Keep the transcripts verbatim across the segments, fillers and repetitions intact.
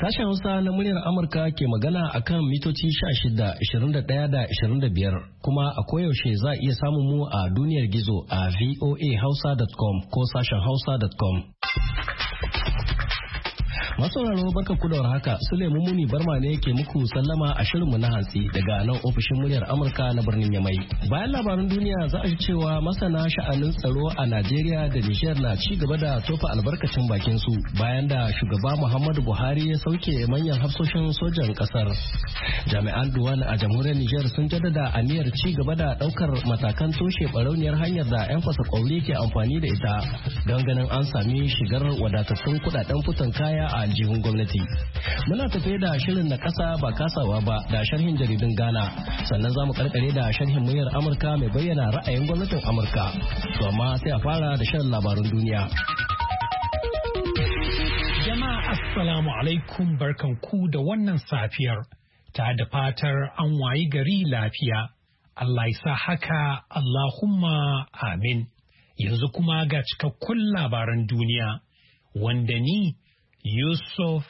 Sashen Hausa na muryar Amurka ke magana a kan mitoci sha shida, ashirin da ɗaya da ashirin da biyar kuma a koyaushe za a iya samun mu a duniyar gizo a voa hausa dot com ko sashen hausa dot com. Masauraro baka kudawar haka Suleiman Muni Barma ne ke muku sallama a shirinmu na hantsi daga nan ofishin muryar Amurka na birnin Yamai. Bayan labaran duniya za a ji cewa masana sha'anin tsaro a Najeriya da Nijar na ci gaba da tofa albarkacin bakin su bayan da shugaba Muhammadu Buhari ya sauke manyan hafsoshin sojan kasar. Jami'an Duwan a jamhuriyar Nijar sun jaddada aniyar ci gaba da daukar matakan toshe barauniyar hanyar da 'yan fasa kwauri ke amfani da ita don ganin an sami shigar wadatattun kudaden fitan kaya a aljihun gwamnati. Muna tafe da shirin na kasa ba kasawa ba da sharhin jaridun Ghana, sannan za mu karkare da sharhin muryar Amurka mai bayyana ra'ayin gwamnatin Amurka. To amma sai a fara da shirin labarun duniya. Jama'a assalamu alaikum, barkanku da wannan safiyar. Ta da fatar an wayi gari lafiya. Allah ya sa haka, Allahumma amin. Yanzu kuma ga cikakkun labaran duniya wanda ni Yusuf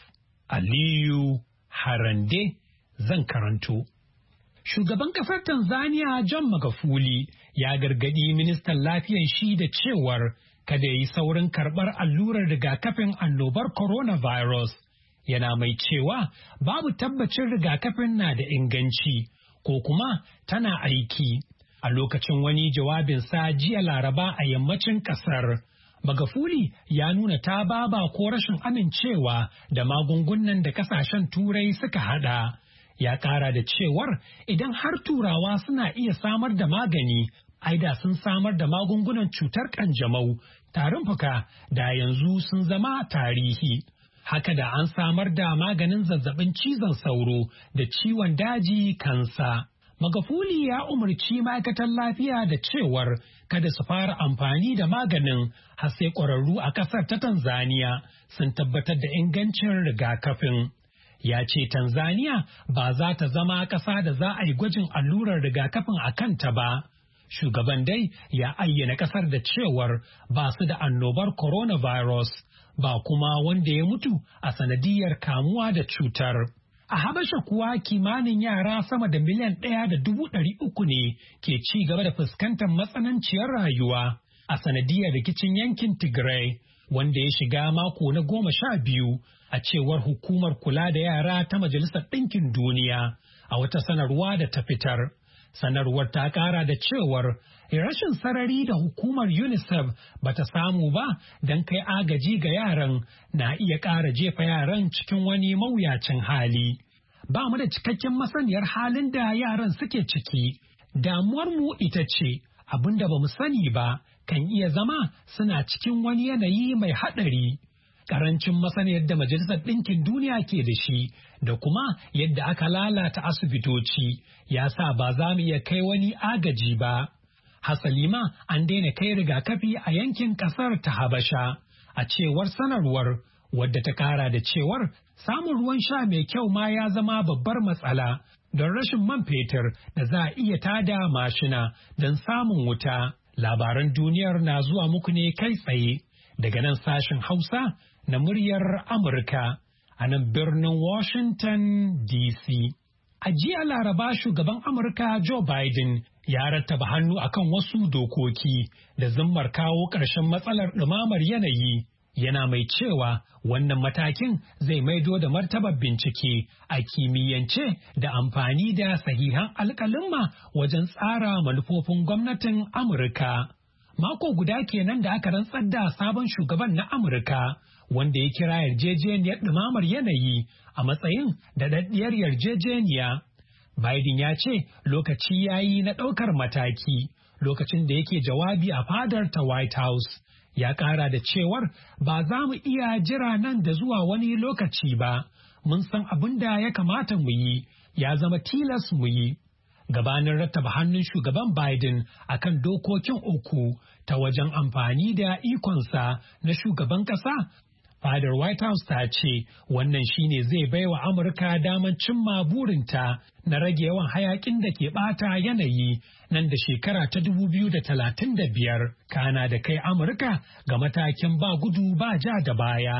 Aliyu Harande zan karanto. Shugaban kasar Tanzania John Magufuli ya gargadi ministan lafiyar shi da cewar kada ya yi saurin karɓar allurar rigakafin annobar coronavirus. Yana mai cewa babu tabbacin rigakafin na da inganci ko kuma tana aiki. A lokacin wani jawabinsa jiya Laraba a yammacin kasar, Magufuli ya nuna ta baba ko rashin amincewa da magungunan da kasashen turai suka hada. Ya kara da cewar idan har turawa suna iya samar da magani, aida sun samar da magungunan cutar kanjamau, tarin fuka da yanzu sun zama tarihi. Haka da an samar da maganin zazzabin cizon sauro da ciwon daji kansa. Magufuli ya umarci ma'aikatan lafiya da cewar kada su fara amfani da maganin har sai ƙwararru a ƙasar ta Tanzania sun tabbatar da ingancin rigakafin. Ya ce Tanzania ba za ta zama ƙasa da za a yi gwajin allurar rigakafin a kanta ba. Shugaban dai ya ayyana ƙasar da cewar ba su da annobar coronavirus, ba kuma wanda ya mutu a sanadiyar kamuwa da cutar. A Habasha kuwa kimanin yara sama da miliyan ɗaya da dubu ɗari uku ne ke ci gaba da fuskantar matsananciyar rayuwa a sanadiyar rikicin yankin Tigray wanda ya shiga mako na goma sha biyu a cewar hukumar kula da yara ta Majalisar Ɗinkin Duniya a wata sanarwa da ta fitar. Sanarwar ta ƙara da cewar rashin sarari da hukumar UNICEF bata samu ba don kai agaji ga yaran na iya ƙara jefa yaran cikin wani mawuyacin hali. Ba mu da cikakken masaniyar halin da yaran suke ciki. Damuwarmu ita ce abin da ba mu sani ba kan iya zama suna cikin wani yanayi mai haɗari. Karancin masaniyar da Majalisar Ɗinkin Duniya ke da shi da kuma yadda aka lalata asibitoci ya sa ba za mu iya kai wani agaji ba. Hasali ma an daina kai rigakafi a yankin ƙasar ta Habasha, a cewar sanarwar wadda ta ƙara da cewar samun ruwan sha mai kyau ma ya zama babbar matsala don rashin man fetur da za a iya tada mashina don samun wuta. Labaran duniyar na zuwa muku ne kai tsaye daga nan sashen Hausa na muryar Amurka a nan birnin Washington D C. A jiya Laraba shugaban Amurka Joe Biden ya rattaba hannu akan wasu dokoki da zimmar kawo ƙarshen matsalar ɗumamar yanayi. Yana mai cewa wannan matakin zai maido da martabar bincike a kimiyyance da amfani da sahihan alƙalumma wajen tsara manufofin gwamnatin Amurka. Mako guda kenan da aka rantsar da sabon shugaban na Amurka, wanda ya kira yarjejeniyar ɗumamar yanayi a matsayin daɗaɗɗiyar yarjejeniya. Biden ya ce lokaci ya yi na ɗaukar mataki lokacin da yake jawabi a fadar ta White House. Ya ƙara da cewar ba za mu iya jira nan da zuwa wani lokaci ba, mun san abin da ya kamata mu yi, ya zama tilas mu yi. Gabanin rattaba hannun shugaban Biden akan dokokin uku ta wajen amfani da ikonsa na shugaban ƙasa, fadar White House ta ce wannan shine zai baiwa Amurka daman cimma burinta na rage yawan hayakin da ke bata yanayi nan da shekara ta dubu biyu da talatin da biyar, kana da kai Amurka ga matakin ba gudu ba ja da baya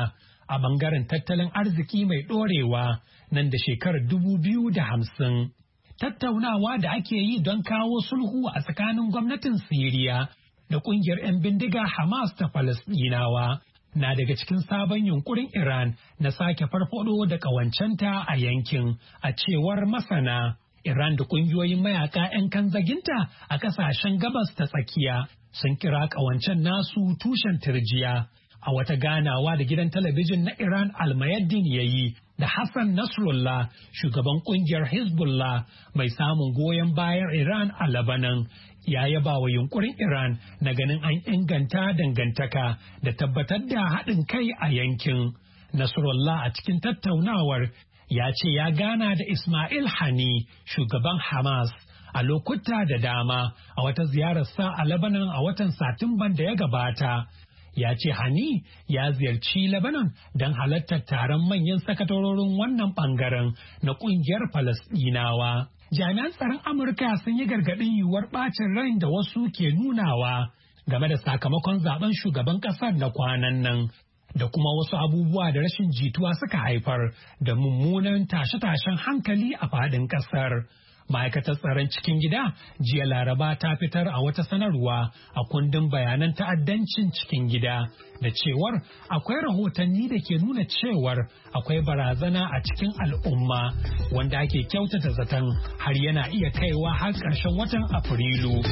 a bangaren tattalin arziki mai ɗorewa nan da shekarar dubu biyu da hamsin. Tattaunawa da ake yi don kawo sulhu a tsakanin gwamnatin Siriya da ƙungiyar 'yan bindiga Hamas ta Falasɗinawa na daga cikin sabon yunkurin Iran na sake farfado da ƙawancenta a yankin, a cewar masana. Iran da ƙungiyoyin mayaka 'yan kanzaginta a ƙasashen gabas ta tsakiya sun kira ƙawancen nasu tushen turjiya. A wata ganawa da gidan talabijin na Iran Al-Mayadin ya yi da Hassan Nasrullah, shugaban ƙungiyar Hezbollah mai samun goyon bayan Iran a Lebanon, ya yaba wa yunkurin Iran na ganin an inganta dangantaka da tabbatar da haɗin kai a yankin. Nasrullah a cikin tattaunawar ya ce ya gana da Ismail Hani, shugaban Hamas, a lokuta da dama a wata ziyararsa a Lebanon a watan Satumban da ya gabata. Ya ce Hani ya ziyarci Lebanon don halartar taron manyan sakatarorin wannan bangaren na ƙungiyar Falasɗinawa. Jami'an tsaron Amurka sun yi gargaɗin yiwuwar ɓacin rai da wasu ke nunawa game da sakamakon zaben shugaban ƙasar na kwanan nan, da kuma wasu abubuwa da rashin jituwa suka haifar da mummunan tashe-tashen hankali a faɗin ƙasar. Ma'aikatar tsaron cikin gida jiya Laraba ta fitar a wata sanarwa a kundin bayanan ta'addancin cikin gida da cewar akwai rahotanni da ke nuna cewar akwai barazana a cikin al'umma wanda ake kyautata zaton har yana iya kaiwa har ƙarshen watan Afrilu.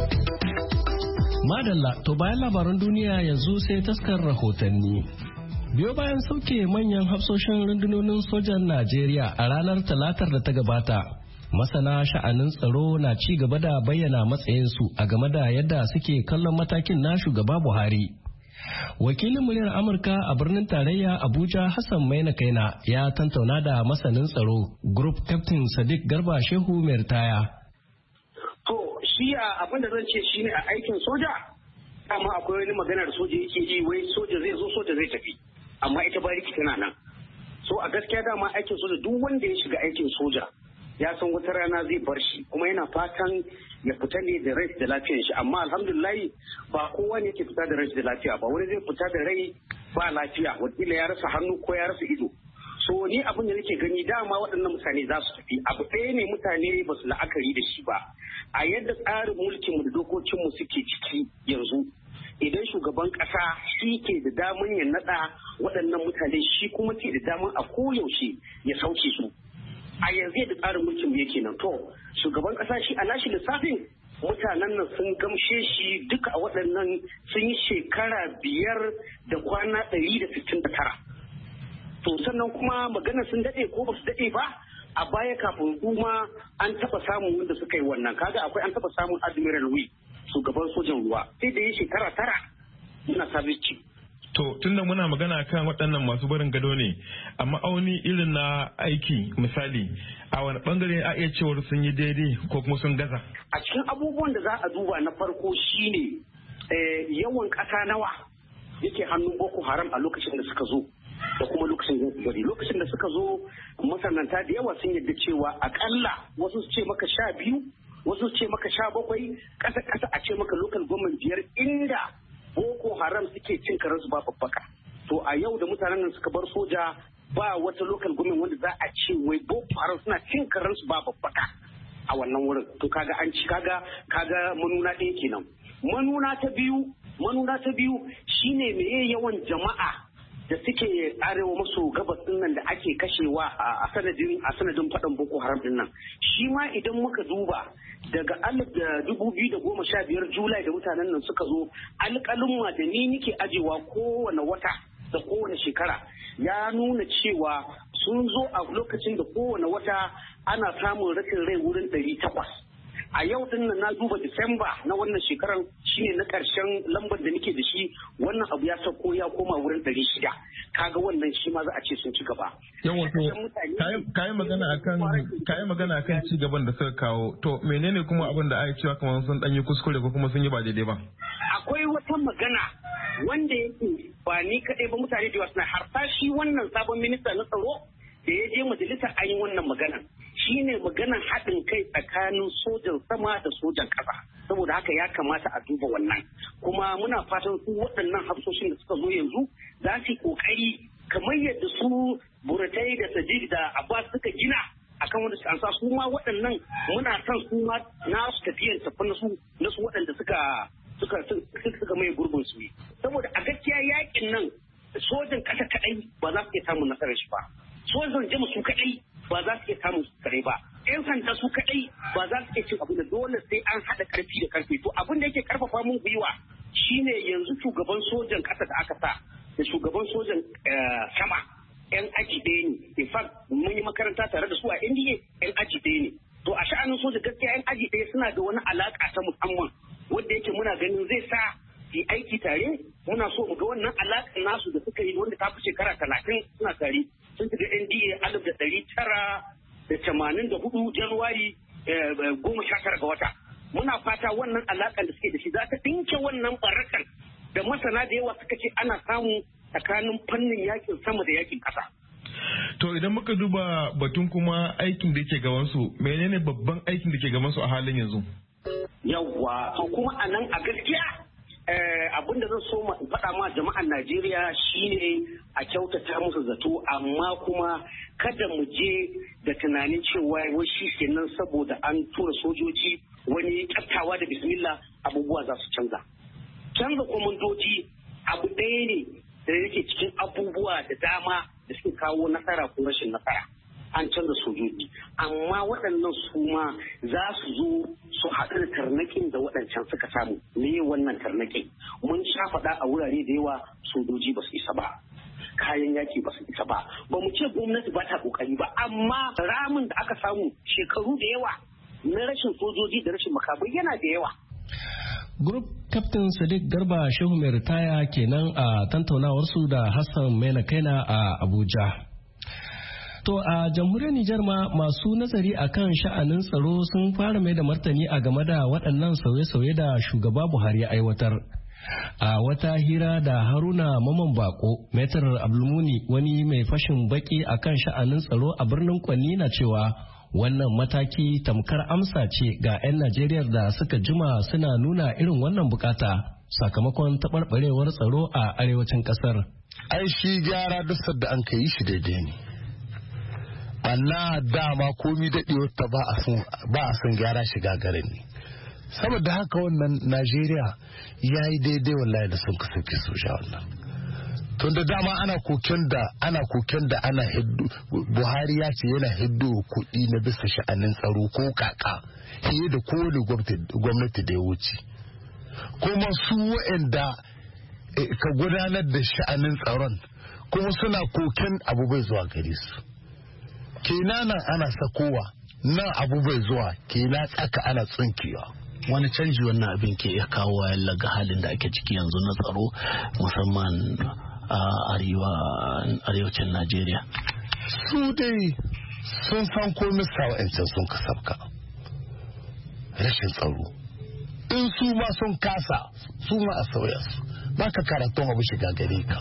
Madalla, to bayan labaran duniya yanzu sai taskar rahotanni. Biyo bayan sauke manyan hafsoshin rundunonin sojan Najeriya a ranar talatar da ta gabata, masana sha'anin tsaro na ci gaba da bayyana matsayinsu a game da yadda suke kallon matakin na shugaba Buhari. Wakilin muryar Amurka a birnin tarayya Abuja Hassan Maina Kaina ya tantauna da masanin tsaro Group Captain Sadiq Garba Shehu mai ritaya. To shi abin da zan ce shine a aikin soja, amma akwai wani maganar soja yake yi wai soja zai zo soja zai tafi, amma ita bariki tana nan. So a gaskiya dama aikin soja duk wanda ya shiga aikin soja ya san wata rana zai bar shi, kuma yana fatan ya fita ne da rai da lafiyar shi, amma alhamdulillah ba kowa ne ke fita da rai da lafiya ba, wani zai fita da rai ba lafiya, wakila ya rasa hannu ko ya rasa ido. So ni abin da nake gani dama waɗannan mutane za su tafi, abu ɗaya ne mutane ba su la'akari da shi ba, a yadda tsarin mulkinmu da dokokinmu suke ciki yanzu. Idan shugaban ƙasa shi ke da daman ya naɗa waɗannan mutane, shi kuma ke da daman a koyaushe ya sauke su. A yanzu da tsarin mulkin yake nan, to shugaban kasa shi a nashi lissafin mutanen nan sun gamshe shi duka a waɗannan sun yi shekara biyar da kwana ɗari da sittin da tara. To sannan kuma magana sun daɗe ko ba su daɗe ba, a baya kafin kuma an taɓa samun wanda suka yi wannan, kaga akwai an taɓa samun Admiral Wi, shugaban sojan ruwa, sai da ya shekara tara muna sabis. To tunda muna magana kan waɗannan masu barin gado ne, a ma'auni irin na aiki misali, a wani bangare a iya cewar sun yi daidai ko kuma sun gaza? A cikin abubuwan da za a duba na farko shine yawan ƙasa nawa yake hannun Boko Haram a lokacin da suka zo da kuma lokacin da bari. Lokacin da suka zo masananta da yawa sun yadda cewa akalla wasu su ce maka sha biyu, wasu su ce maka sha bakwai, ƙasa ƙasa a ce maka local government biyar inda Boko Haram suke cin karansu ba babbaka. To a yau da mutanen nan suka bar soja ba wata local government wanda za a ce wai Boko Haram suna cin karansu ba babbaka a wannan wurin. To kaga an ci kaga kaga manuna ɗaya kenan. Manuna ta biyu, manuna ta biyu shine meye yawan jama'a da suke arewa maso gabas din nan da ake kashewa a sanadin a sanadin faɗan Boko Haram din nan. Shi ma idan muka duba daga alif da dubu biyu da goma sha biyar Julai da mutanen nan suka zo, alƙalin da ni nike ajewa kowane wata da kowane shekara ya nuna cewa sun zo a lokacin da kowane wata ana samun rashin rai wurin ɗari takwas. A yau din nan na duba Disamba na wannan shekaran shine na ƙarshen lambar da nake da shi, wannan abu ya sauko ya koma wurin ɗari shida. Kaga wannan shi ma za a ce sun ci gaba. Yawa to kayi magana akan kayi magana akan ci gaban da suka kawo. To menene kuma abin da ake cewa kamar sun dan yi kuskure ko kuma sun yi ba daidai ba? Akwai wata magana wanda yake ba ni kaɗai ba, mutane da yawa suna harta shi wannan sabon minista na tsaro da ya je majalisar an yi wannan magana. Shine maganar haɗin kai tsakanin sojan sama da sojan ƙasa, saboda haka ya kamata a duba wannan, kuma muna fatan su waɗannan hafsoshin da suka zo yanzu za su yi ƙoƙari kamar yadda su buratai da sadiq da abbas suka gina akan wanda suka ansa su ma waɗannan muna son su ma na su tafiyar tafi na su na su waɗanda suka suka suka mai gurbin su saboda a gaskiya yakin nan sojan ƙasa kaɗai ba za su iya samun nasarar shi ba sojan jama su kaɗai ba za su iya samun su kaɗai ba yan sanda su kaɗai ba za su iya cin abu da dole sai an haɗa ƙarfi da ƙarfi to abin da yake ƙarfafa mun gwiwa shine yanzu shugaban sojan ƙasa da aka sa da shugaban sojan sama yan aji ɗaya ne in fact mun yi makaranta tare da su a indiya yan aji ɗaya ne to a sha'anin soja gaskiya yan aji ɗaya suna da wani alaƙa ta musamman wanda yake muna ganin zai sa su aiki tare muna so mu ga wannan alaƙar nasu da suka yi wanda ta fi shekara talatin suna tare sun shiga N D A alif da ɗari tara da tamanin da hudu Januwari goma sha tara ga wata muna fata wannan alaƙar da suke da shi za ta dinke wannan barakan da masana da yawa suka ce ana samu tsakanin fannin yakin sama da yakin ƙasa. To idan muka duba batun kuma aikin da ke gabansu menene babban aikin da ke gabansu a halin yanzu? Yawwa kuma a nan a gaskiya abin da zan so faɗa ma jama'an Najeriya shine a kyautata musu zato amma kuma kada mu je da tunanin cewa wai shi kenan saboda an tura sojoji wani kyattawa da bismillah abubuwa za su canza. Canza kwamandoji abu ɗaya ne da yake cikin abubuwa da dama da suke kawo nasara ko rashin nasara. An canza sojoji amma waɗannan su ma za su zo su haɗu da tarnaƙin da waɗancan suka samu ne wannan tarnaƙin mun sha faɗa a wurare da yawa sojoji ba su isa ba kayan yaki ba su isa ba ba mu ce gwamnati ba ta ƙoƙari ba amma ramin da aka samu shekaru da yawa na rashin sojoji da rashin makamai yana da yawa. Group Captain Sadiq Garba Shehu mai ritaya kenan a tantaunawarsu da Hassan Maina Kaina a Abuja. To a jamhuriyar Nijar ma masu nazari akan sha'anin tsaro sun fara mai da martani a game da waɗannan sauye-sauye da shugaba Buhari ya aiwatar. A wata hira da Haruna Maman Bako, Metar Abdulmuni wani mai fashin baki akan sha'anin tsaro a birnin Kwanni na cewa wannan mataki tamkar amsa ce ga 'yan Najeriya da suka jima suna nuna irin wannan bukata sakamakon taɓarɓarewar tsaro a arewacin ƙasar. Ai shi gyara duk da an kai shi daidai ne. Banna dama komi daɗewar ta ba a son gyara shiga garin ne. Saboda haka wannan Najeriya ya yi daidai wallahi da sun kasance soja wannan. Tun da dama ana koken da ana koken da ana hiddu Buhari ya ce yana hiddu kuɗi na bisa sha'anin tsaro ko kaka fiye da kowane gwamnati da ya wuce. Kuma su waɗanda ka gudanar da sha'anin tsaron kuma suna koken abu bai zuwa gare su. Kenan ana sakowa nan abu bai zuwa kenan tsaka ana tsinkewa. Wani canji wannan abin ke iya kawo yalla ga halin da ake ciki yanzu na tsaro musamman a arewacin Najeriya. Su dai sun san komai sawa'ancin sun kasafka rashin tsaro. In su ma sun kasa su ma a sauya su ba ka karatun abu shiga gare ka.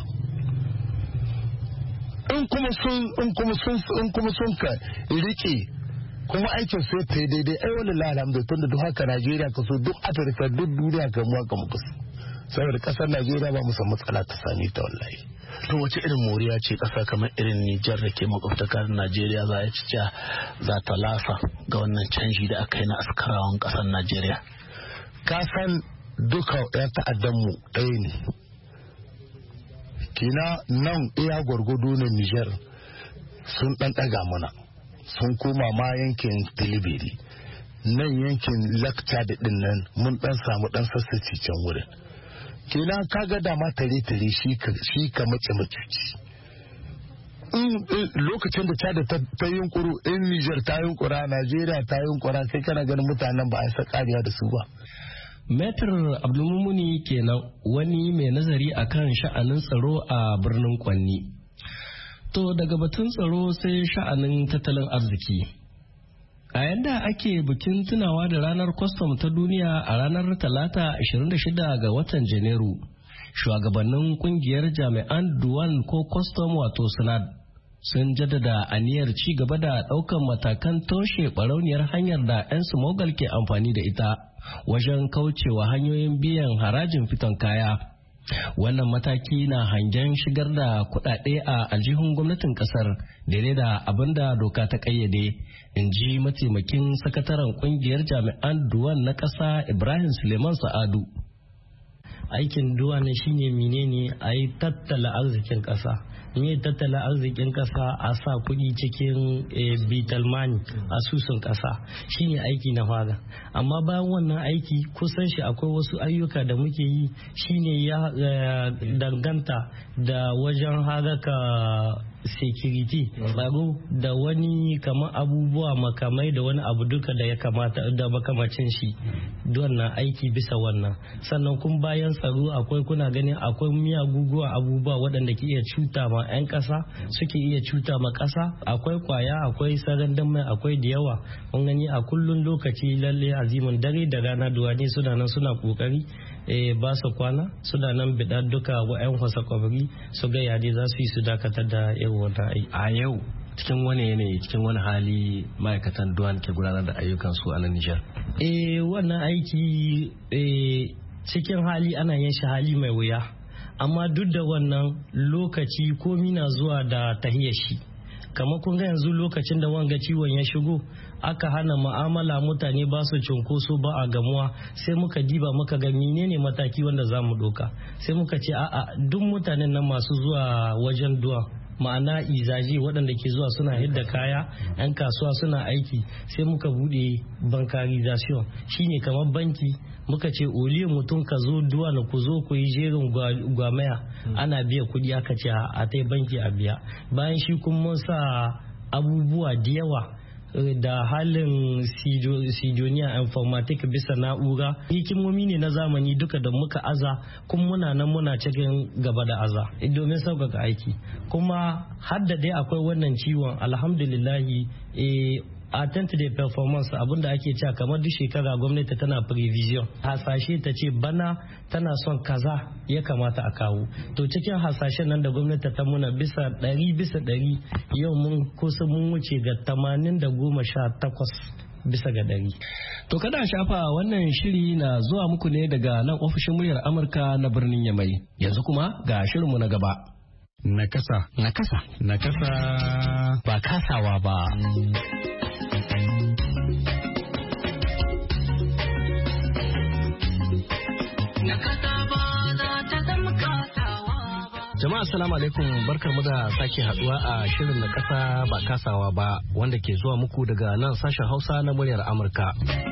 In kuma sun in kuma sun in kuma sun ka rike kuma aikin su ta yi daidai ai wallahi alhamdulillah tunda duk haka Najeriya ka so duk Afirka duk duniya ka mu ka muku saboda kasar Najeriya ba mu san matsala ta sani ta wallahi. To wace irin moriya ce kasa kamar irin Nijar da ke makwabtakar Najeriya za ya ci za ta lasa ga wannan canji da aka yi na askarawan kasar Najeriya? Ka san duka ya ta'addan mu ɗaya ne. Kina nan iya gwargwado na Nijar sun ɗan ɗaga mana sun koma ma yankin Tilibiri nan yankin Lakta da ɗin nan mun ɗan samu ɗan sassaci can wurin. Kina kaga dama tare tare shi ka mace macuci. Lokacin da Chad ta yunkuru in Nijar ta yunkura Najeriya ta yunkura kai kana ganin mutanen ba a sa kariya da su ba. Metar Abdulmumuni kenan wani mai nazari akan sha'anin tsaro a birnin Kwanni. To daga batun tsaro sai sha'anin tattalin arziki. A yanda ake bikin tunawa da ranar kwastam ta duniya a ranar talata ashirin da shida ga watan Janairu, shugabannin kungiyar jami'an Duwan ko kwastam wato Sinad sun jaddada aniyar ci gaba da ɗaukan matakan toshe barauniyar hanyar da 'yan smogal ke amfani da ita wajen kaucewa hanyoyin biyan harajin fiton kaya. Wannan mataki na hangen shigar da kuɗaɗe a aljihun gwamnatin ƙasar daidai da abin da doka ta ƙayyade, in ji mataimakin sakataren ƙungiyar jami'an duwan na ƙasa Ibrahim Suleiman Sa'adu. Aikin duwa ne shine menene a yi tattala arzikin ƙasa. Me tattala arzikin ƙasa a sa kuɗi cikin bitalmani asusun ƙasa shine aiki na fara. Amma bayan wannan aiki kusan shi akwai wasu ayyuka da muke yi shine ya danganta da wajen haraka security tsaro da wani kamar abubuwa makamai da wani abu duka da ya kamata da makamacin shi wannan aiki bisa wannan. Sannan kun bayan tsaro akwai kuna ganin akwai miyaguguwa abubuwa waɗanda ke iya cuta ma 'yan ƙasa suke iya cuta ma ƙasa, akwai kwaya akwai sarandan mai akwai da yawa. Kun gani a kullun lokaci lalle azimin dare da rana duwani suna nan suna kokari eh ba su kwana suna nan bida duka wa'yan wasa kwabari su ga yadda za su yi su dakatar da irin wannan aiki. A yau cikin wani yanayi cikin wani hali ma'aikatan duwan ke gudanar da ayyukan su a nan Nijar? Eh wannan aiki eh cikin hali ana yin shi hali mai wuya, amma duk da wannan lokaci komi na zuwa da tahiyar shi. Kamar kun ga yanzu lokacin da wanga ciwon ya shigo aka hana mu'amala, mutane ba su cunkoso ba a gamuwa, sai muka diba muka ga menene mataki wanda za mu doka. Sai muka ce a'a duk mutanen nan masu zuwa wajen duwa ma'ana izaji waɗanda ke zuwa suna hidda kaya, 'yan kasuwa suna aiki, sai muka bude bankarization shine kamar banki. Muka ce oliyo mutum ka zo duwa na ku zo ku yi jerin gwamaya ana biya kuɗi, aka ce a tai banki a biya. Bayan shi kuma mun sa abubuwa da yawa da halin sidoniya informatic bisa na'ura, hikimomi ne na zamani duka da muka aza kuma muna nan muna cikin gaba da aza domin sauƙaƙa aiki. Kuma har da dai akwai wannan ciwon alhamdulillahi eh, attente performance abinda ake cewa kamar duk shekara gwamnati tana prevision hasashe ta ce bana tana son kaza ya kamata a kawo, to cikin hasashen nan da gwamnati ta muna bisa ɗari bisa ɗari yau mun kusa mun wuce ga tamanin da goma sha takwas bisa ga ɗari. To kada shafa wannan shiri na zuwa muku ne daga nan ofishin muryar Amurka na birnin Yamai. Yanzu kuma ga shirinmu na gaba. Nakasa. Nakasa. Nakasa. Ba kasawa ba. Jama'a assalamu alaikum, barkar mu da sake haduwa a shirin na kasa ba kasawa ba wanda ke zuwa muku daga nan sashen Hausa na muryar Amurka.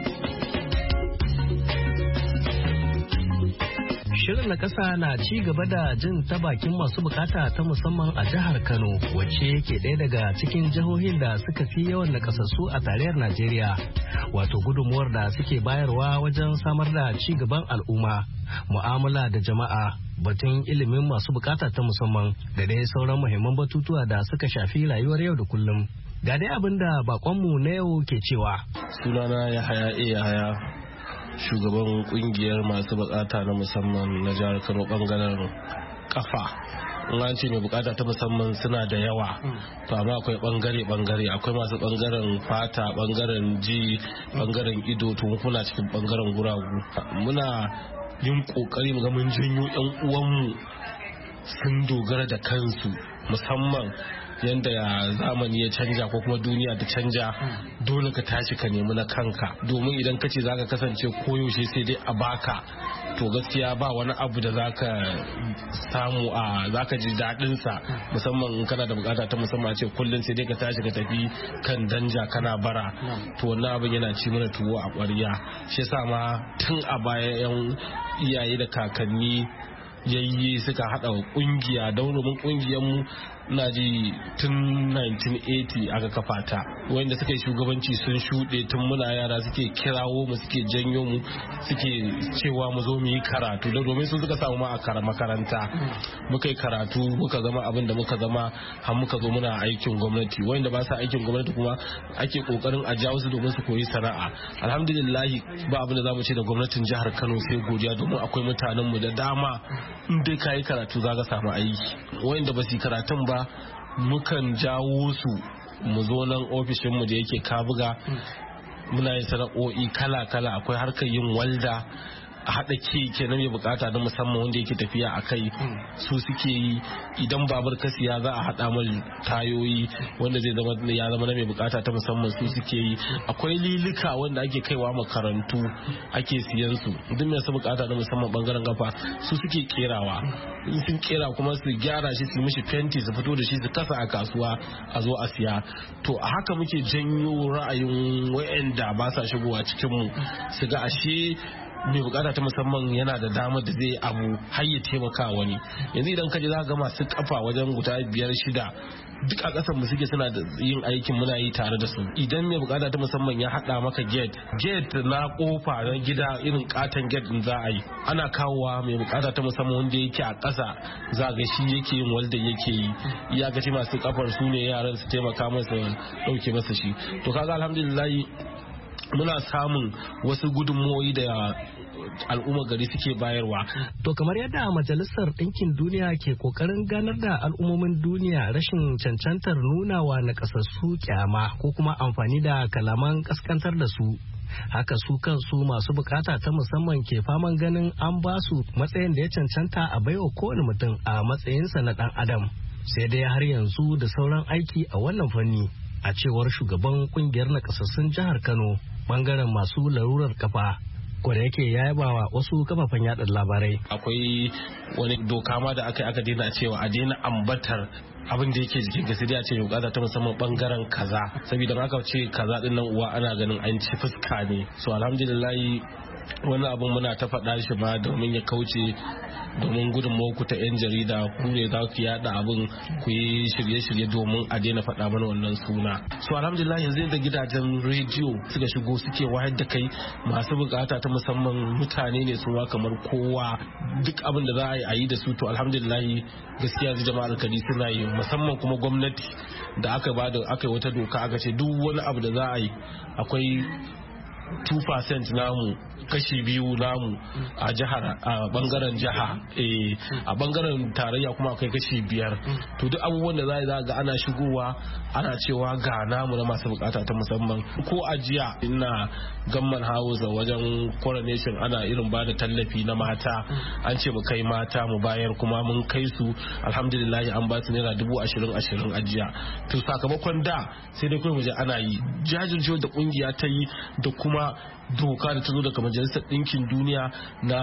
Shirin na kasa na ci gaba da jin ta bakin masu bukata ta musamman a jihar Kano, wacce ke ɗaya daga cikin jihohin da suka fi yawan nakasassu a tarayyar Najeriya. Wato gudunmuwar da suke bayarwa wajen samar da ci gaban al'umma, mu'amala da jama'a, batun ilimin masu bukata ta musamman da dai sauran muhimman batutuwa da suka shafi rayuwar yau da kullum. Ga dai abin da bakonmu na yau ke cewa. Sunana Yahaya A Yahaya, shugaban kungiyar masu bukata na musamman na jihar Kano bangaren kafa. In an ce mai bukata ta musamman suna da yawa, to amma akwai bangare bangare, akwai masu bangaren fata, bangaren ji, bangaren ido, to muna cikin bangaren guragu. Muna yin kokari mu ga mun janyo yan uwanmu sun dogara da kansu, musamman yanda ya zamani ya canja ko kuma duniya ta canja, dole ka tashi ka nemi na kanka, domin idan ka ce zaka kasance koyaushe sai dai a baka, to gaskiya ba wani abu da zaka samu a zaka ji daɗin sa, musamman in kana da bukata ta musamman ce kullun sai dai ka tashi ka tafi kan danja kana bara, to wannan abin yana ci mana tuwo a ƙwarya. Shi yasa ma tun a baya yan iyaye da kakanni yayye suka hada kungiya, domin kungiyar mu na ji tun nineteen eighty aka kafa ta, wanda suka yi shugabanci sun shuɗe tun muna yara, suke kirawo mu suke janyo mu suke cewa mu zo mu yi karatu, da domin sun suka samu ma a makaranta muka yi karatu muka zama abin da muka zama har muka zo muna aikin gwamnati, wanda ba sa aikin gwamnati kuma ake kokarin a jawo su domin su koyi sana'a. Alhamdulillah ba abin da zamu ce da gwamnatin jihar Kano sai godiya, domin akwai mutanen mu da dama in dai kayi karatu zaka samu aiki, wanda ba su karatun ba mukan jawo su mu zo nan ofishinmu da yake Kabuga, muna yin sana'o'i kala-kala, akwai harkar yin walda, haɗa keke na mai bukata na musamman wanda yake tafiya a kai su suke yi. Idan babur ka siya za a haɗa mai tayoyi wanda zai zama ya zama na mai bukata ta musamman su suke yi. Akwai lilika wanda ake kaiwa makarantu ake siyan su, duk mai su bukata na musamman bangaren kafa su suke kerawa. In sun kera kuma su gyara shi su mishi fenti su fito da shi su kasa a kasuwa a zo a siya. To a haka muke janyo ra'ayin wayanda ba sa shigowa cikin mu su ga ashe mai bukata ta musamman yana da damar da zai abu har ya taimaka wani. Yanzu idan ka je za ga masu kafa wajen guda biyar shida duk a kasar mu suke suna da yin aikin muna yi tare da su. Idan mai bukata ta musamman ya hada maka gate gate na kofa na gida irin katon gate din za a yi, ana kawowa mai bukata ta musamman wanda yake a kasa za ga shi yake yin walda yake yi. Iyakaci masu kafar su ne yaran su taimaka masa dauke masa shi. To kaga alhamdulillah muna samun wasu gudunmuwoyi da al'ummar gari suke bayarwa. To kamar yadda Majalisar Ɗinkin Duniya ke kokarin ganar da al'ummomin duniya rashin cancantar nunawa na kasassu kyama ko kuma amfani da kalaman kaskantar da su, haka su kansu masu bukata ta musamman ke faman ganin an ba su matsayin da ya cancanta a baiwa kowane mutum a matsayinsa na dan adam. Sai dai har yanzu da sauran aiki a wannan fanni, a cewar shugaban kungiyar nakasassun jihar Kano bangaren masu larurar kafa, ko da yake ya yaba wa wasu kafafen yada labarai. Akwai wani doka ma da aka aka daina cewa a daina ambatar abin da yake jikin ka, sai dai a ce bukata ta musamman bangaren kaza, saboda aka ce kaza din nan uwa ana ganin an ci fuska ne. So alhamdulillah wani abin muna ta faɗa shi ba domin ya kauce, domin gudun ku ta 'yan jarida ku ne za ku yada abin ku yi shirye-shirye domin a daina faɗa mana wannan suna. So alhamdulillah yanzu da gidajen rediyo suka shigo suke wayar da kai masu bukata ta musamman mutane ne suwa kamar kowa, duk abin da za a yi a yi da su. To alhamdulillah gaskiya zai jama'ar kadi suna yi, musamman kuma gwamnati da aka ba da aka yi wata doka aka ce duk wani abu da za a yi akwai two percent namu, kashi biyu namu a jihar, a bangaren jiha, a bangaren tarayya kuma akwai kashi biyar. To duk abubuwan da za a ga ana shigowa ana cewa ga namu na masu bukata ta musamman. Ko a jiya ina gamman house wajen coronation ana irin ba da tallafi na mata, an ce mu kai mata mu bayar kuma mun kai su alhamdulillah an ba su naira dubu ashirin ashirin a jiya. To sakamakon da sai dai kawai mu je ana yi jajircewa da kungiya ta yi da kuma doka da ta zo daga Majalisar Ɗinkin Duniya na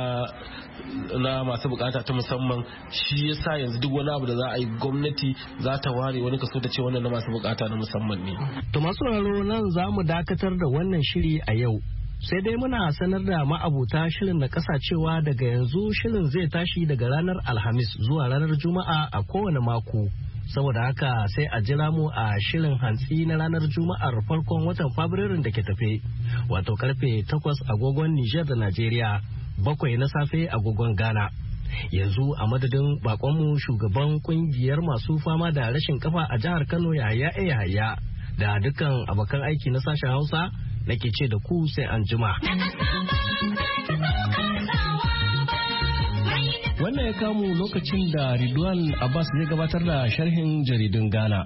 na masu bukata ta musamman, shi yasa yanzu duk wani abu da za a yi gwamnati za ta ware wani kaso da ce wannan na masu bukata na musamman ne. To masu raro nan za mu dakatar da wannan shiri a yau. Sai dai muna sanar da ma'abuta shirin na kasa cewa daga yanzu shirin zai tashi daga ranar Alhamis zuwa ranar Juma'a a kowane mako. Saboda haka sai a jira mu a shirin hantsi na ranar Juma'ar farkon watan Fabrairun da ke tafe, wato karfe takwas agogon Nijar da Najeriya, bakwai na safe agogon Ghana. Yanzu a madadin bakonmu shugaban kungiyar masu fama da rashin kafa a jihar Kano Yahaya Yahaya da dukkan abokan aiki na sashen Hausa nake ce da ku sai an jima. Wannan ya kamu lokacin da Ridwan Abbas zai gabatar da sharhin jaridun Ghana.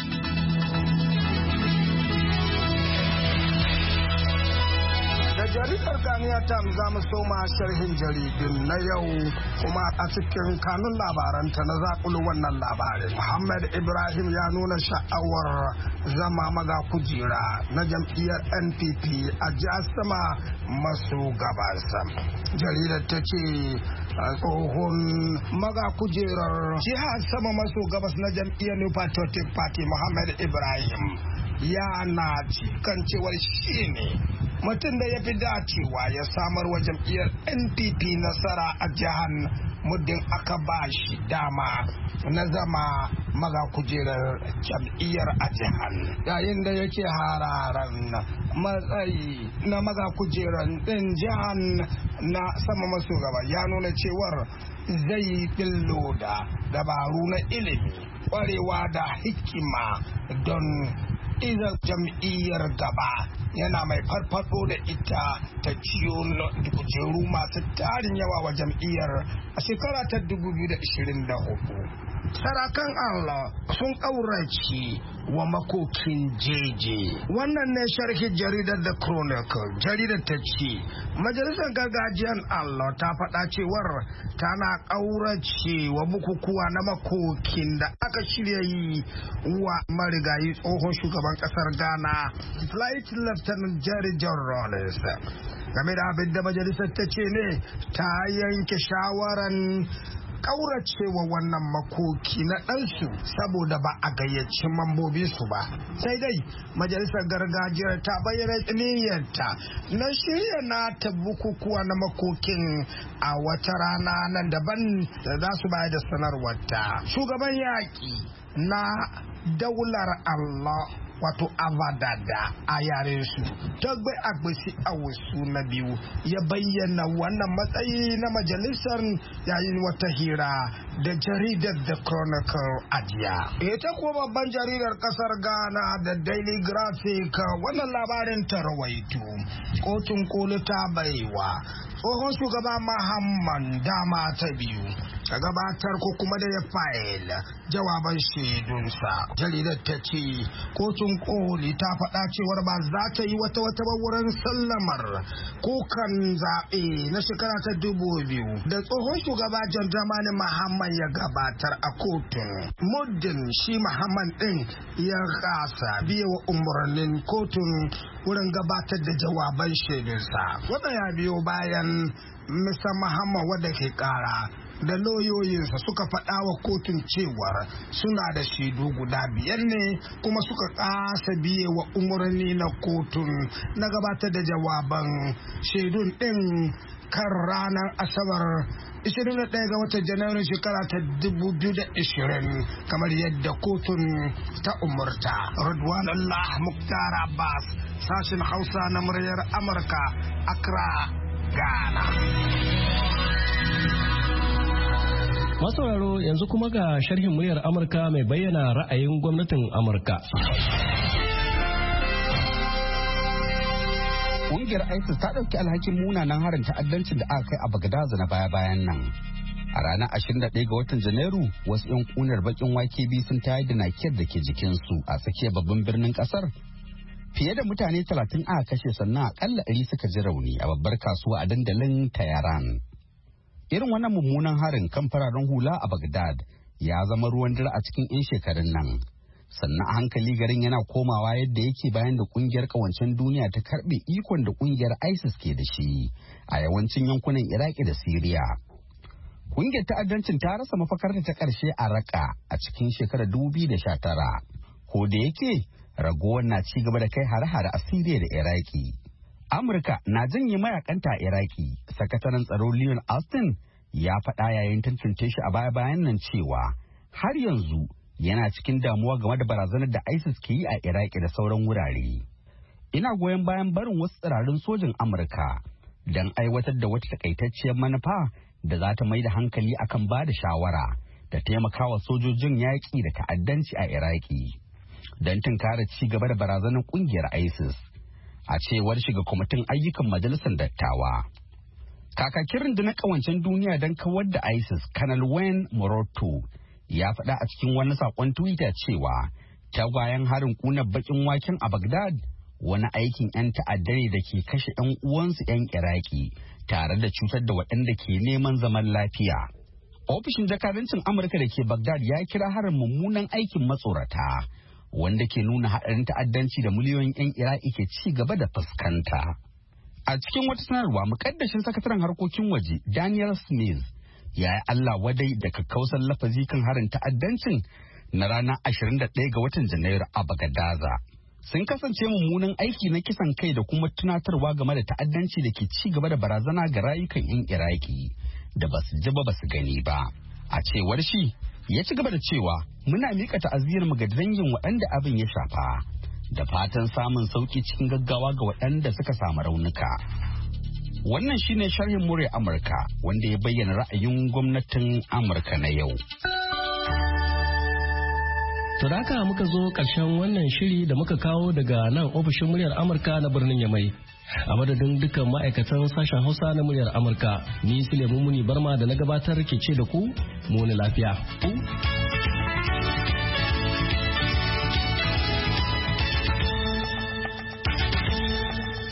Da jaridar Ghana Times za mu soma sharhin jaridun na yau, kuma a cikin kanun labaranta na zakulu wannan labarin. Muhammad Ibrahim ya nuna sha'awar zama maga kujera na jam'iyyar N P P a jihar sama maso gabas. Jaridar ta ce tsohon maga kujerar jihar sama maso gabas na jam'iyyar New Patriotic Party Muhammad Ibrahim ya na cikin cewar shi ne mutum da ya fi dacewa ya samar wa jam'iyyar N P P nasara a jihar muddin aka ba shi dama na zama maga kujerar jam'iyyar a jihar, yayin da yake hararan matsayi na maga kujerar din jihar na sama maso gaba. Ya nuna cewar zai billo da dabaru na ilimi, kwarewa da hikima don iza jam'iyyar gaba, yana mai farfado da ita ta ciyo kujeru masu tarin yawa wa jam'iyyar a shekara ta dubu biyu da ashirin da hudu. sarakan Allah sun ƙaurace wa makokin jeje. Wannan ne sharhin jaridar The Chronicle. Jaridar ta ce majalisar gargajiyar Allah ta faɗa cewar tana ƙaurace wa bukukuwa na makokin da aka shirya yi wa marigayi tsohon shugaban ƙasar Ghana Flight Lieutenant Jerry John Rawlings. Game da abin da majalisar ta ce ne ta yanke shawaran kauracewa wannan makoki na ɗansu saboda ba a gayyaci mambobinsu ba. Sai dai majalisar gargajiyar ta bayyana niyyarta na shirya nata bukukuwa na makokin a wata rana nan daban da za su bayar da sanarwarta. Shugaban yaƙi na daular Allah wato Avadada a yaren su Togbe Agbesi Awosu na biyu ya bayyana wannan matsayi na majalisar yayin wata hira da jaridar The Chronicle a jiya. Ita kuwa babban jaridar kasar Ghana da Daily Graphic wannan labarin ta rawaito. Kotun koli ta baiwa tsohon shugaba Mahamman dama ta biyu ka gabatar ko kuma da ya fayil jawaban shaidunsa. Jaridar ta ce kotun koli ta faɗa cewar ba za ta yi wata wata ba wurin sallamar kukan zaɓe na shekara ta dubu biyu da tsohon shugaba John Dramani Mahamman ya gabatar a kotun. Muddin shi Mahamman ɗin ya kasa biye wa umarnin kotun wurin gabatar da jawaban shaidunsa. Wannan ya biyo bayan Mister Mahamman wadda ke kara da lauyoyinsa suka faɗa wa kotun cewar suna da shaidu guda biyar ne kuma suka kasa biye wa umarni na kotun na gabatar da jawaban shaidun ɗin kan ranar Asabar ishirin da ɗaya ga watan Janairun shekara ta dubu biyu da ishirin kamar yadda kotun ta umurta. Radwan Allah Mukhtar Abbas, sashen Hausa na muryar Amurka, Accra, Ghana. Masauraro yanzu kuma ga sharhin muryar Amurka mai bayyana ra'ayin gwamnatin Amurka. Ƙungiyar ISIS ta ɗauki alhakin munanan harin ta'addancin da aka kai a Bagdaza na baya-bayan nan. A ranar ashirin da ɗaya ga watan Janairu, wasu 'yan ƙunar baƙin wake biyu sun tayar da nakiyar da ke jikinsu a tsakiyar babban birnin ƙasar. Fiye da mutane talatin aka kashe sannan aƙalla ɗari suka ji rauni a babbar kasuwa a dandalin Tehran. Irin wannan mummunan harin kan fararen hula a Baghdad ya zama ruwan dare a cikin 'yan shekarun nan. Sannan a hankali garin yana komawa yadda yake bayan da kungiyar kawancen duniya ta karbe ikon da kungiyar ISIS ke da shi a yawancin yankunan Iraki da Siriya. Kungiyar ta'addancin ta rasa mafakarta ta karshe a Raqqa a cikin shekarar dubu biyu da sha tara. Ko da yake ragowar na ci gaba da kai hare-hare a Siriya da Iraki. Amurka na janye mayakanta a Iraki. Sakataren tsaro Leon Austin ya faɗa yayin tantance shi a baya-bayan nan cewa har yanzu yana cikin damuwa game da barazanar da ISIS ke yi a Iraki da sauran wurare. Ina goyon bayan barin wasu tsirarin sojin Amurka don aiwatar da wata takaitacciyar manufa da za ta mai da hankali akan ba da shawara da taimakawa sojojin yaƙi da ta'addanci a Iraki don tunkara ci gaba da barazanar ƙungiyar ISIS, a cewar shiga kwamitin ayyukan majalisar dattawa. Kakakin rundunar ƙawancen duniya don kawar da ISIS, Colonel Wayne Moroto, ya faɗa a cikin wani saƙon Twitter cewa tagwayen harin ƙunar baƙin waken a Baghdad wani aikin 'yan ta'adda ne da ke kashe 'yan uwansu 'yan Iraki tare da cutar da waɗanda ke neman zaman lafiya. Ofishin jakadancin Amurka da ke Baghdad ya kira harin mummunan aikin matsorata wanda ke nuna haɗarin ta'addanci da miliyoyin 'yan Iraki ke ci gaba da fuskanta. A cikin wata sanarwa, muƙaddashin sakataren harkokin waje Daniel Smith ya yi Allah wadai da kakkausan lafazi kan harin ta'addancin na ranar ashirin da ɗaya ga watan Janairu a Bagadaza. Sun kasance mummunan aiki na kisan kai da kuma tunatarwa game da ta'addanci da ke ci gaba da barazana ga rayukan 'yan Iraki da ba su ji ba ba su gani ba. A cewar shi, ya ci gaba da cewa muna miƙa ta'aziyar mu ga dangin waɗanda abin ya shafa da fatan samun sauƙi cikin gaggawa ga waɗanda suka samu raunuka. Wannan shine sharhin murya Amurka wanda ya bayyana ra'ayin gwamnatin Amurka na yau. To da haka muka zo ƙarshen wannan shiri da muka kawo daga nan ofishin muryar Amurka na birnin Yamai. A madadin dukkan ma'aikatan sashen Hausa na muryar Amurka, ni Sulaiman Muni Barma da na gabatar ke ce da ku, mu lafiya.